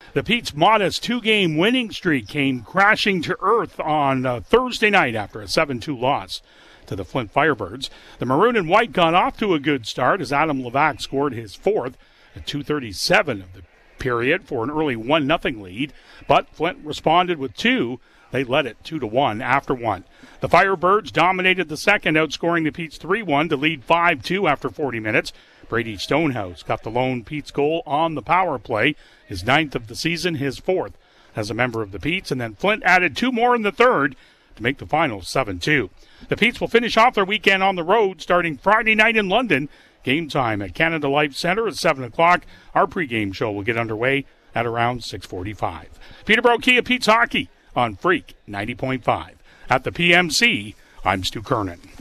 The Pete's modest two-game winning streak came crashing to earth on Thursday night after a 7-2 loss to the Flint Firebirds. The Maroon and White got off to a good start as Adam Levac scored his fourth at 2:37 of the period for an early 1-0 lead, but Flint responded with two. They led it 2-1 after one. The Firebirds dominated the second, outscoring the Pete's 3-1 to lead 5-2 after 40 minutes. Brady Stonehouse got the lone Pete's goal on the power play, his ninth of the season, his fourth as a member of the Pete's, and then Flint added two more in the third to make the final 7-2. The Pete's will finish off their weekend on the road starting Friday night in London. Game time at Canada Life Centre at 7 o'clock. Our pregame show will get underway at around 6:45. Peterborough Kia Pete's Hockey on Freak 90.5. At the PMC, I'm Stu Kernan.